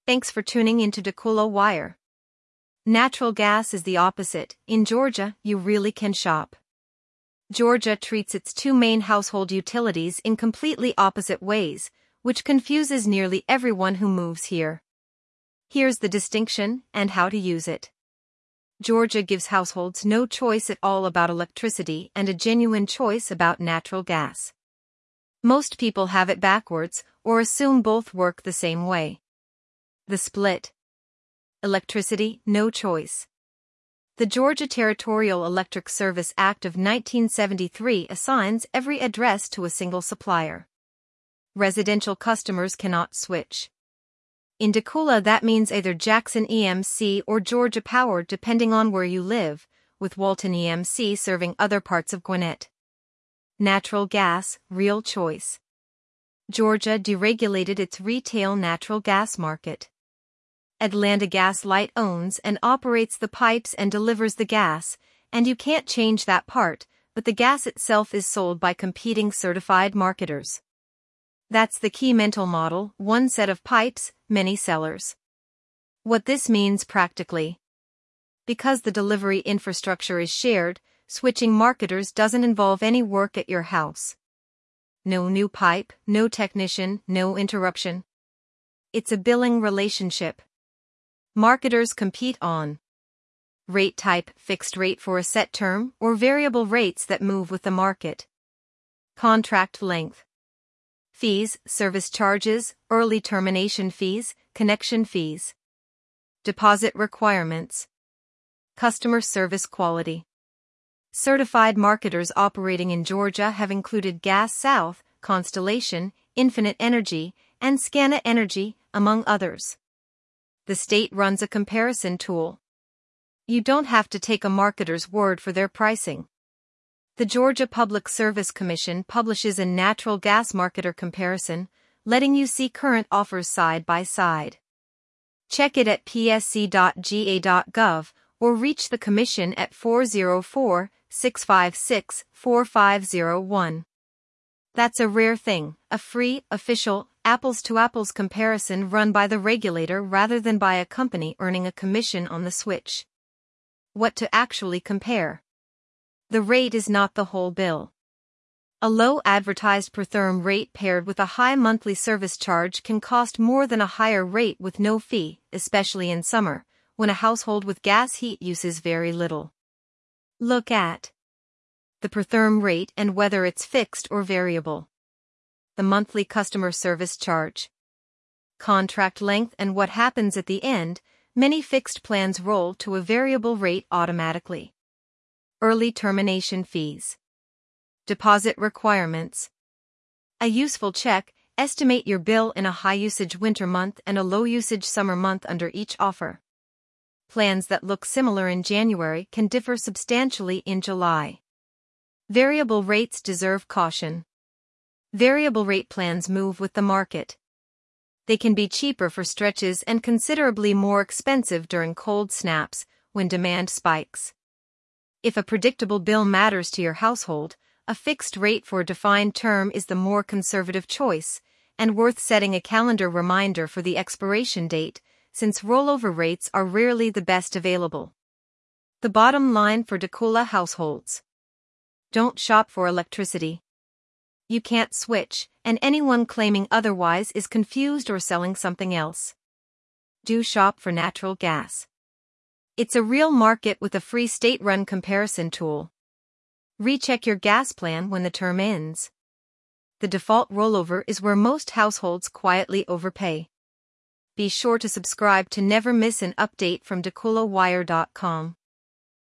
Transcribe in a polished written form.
Thanks for tuning into Dakula Wire. Natural gas is the opposite. In Georgia, you really can shop. Georgia treats its two main household utilities in completely opposite ways, which confuses nearly everyone who moves here. Here's the distinction and how to use it. Georgia gives households no choice at all about electricity and a genuine choice about natural gas. Most people have it backwards or assume both work the same way. The split. Electricity, no choice. The Georgia Territorial Electric Service Act of 1973 assigns every address to a single supplier. Residential customers cannot switch. In Dakula, that means either Jackson EMC or Georgia Power depending on where you live, with Walton EMC serving other parts of Gwinnett. Natural gas, real choice. Georgia deregulated its retail natural gas market. Atlanta Gas Light owns and operates the pipes and delivers the gas, and you can't change that part, but the gas itself is sold by competing certified marketers. That's the key mental model: one set of pipes, many sellers. What this means practically. Because the delivery infrastructure is shared, switching marketers doesn't involve any work at your house. No new pipe, no technician, no interruption. It's a billing relationship. Marketers compete on rate type, fixed rate for a set term, or variable rates that move with the market. Contract length. Fees, service charges, early termination fees, connection fees. Deposit requirements. Customer service quality. Certified marketers operating in Georgia have included Gas South, Constellation, Infinite Energy, and Scana Energy, among others. The state runs a comparison tool. You don't have to take a marketer's word for their pricing. The Georgia Public Service Commission publishes a natural gas marketer comparison, letting you see current offers side by side. Check it at psc.ga.gov or reach the Commission at 404-656-4501. That's a rare thing, a free, official, apples-to-apples comparison run by the regulator rather than by a company earning a commission on the switch. What to actually compare? The rate is not the whole bill. A low advertised per therm rate paired with a high monthly service charge can cost more than a higher rate with no fee, especially in summer, when a household with gas heat uses very little. Look at the per therm rate and whether it's fixed or variable. The monthly customer service charge. Contract length and what happens at the end. Many fixed plans roll to a variable rate automatically. Early termination fees. Deposit requirements. A useful check: estimate your bill in a high-usage winter month and a low-usage summer month under each offer. Plans that look similar in January can differ substantially in July. Variable rates deserve caution. Variable rate plans move with the market. They can be cheaper for stretches and considerably more expensive during cold snaps, when demand spikes. If a predictable bill matters to your household, a fixed rate for a defined term is the more conservative choice, and worth setting a calendar reminder for the expiration date, since rollover rates are rarely the best available. The bottom line for Dakula households: don't shop for electricity. You can't switch, and anyone claiming otherwise is confused or selling something else. Do shop for natural gas. It's a real market with a free state-run comparison tool. Recheck your gas plan when the term ends. The default rollover is where most households quietly overpay. Be sure to subscribe to never miss an update from DakulaWire.com.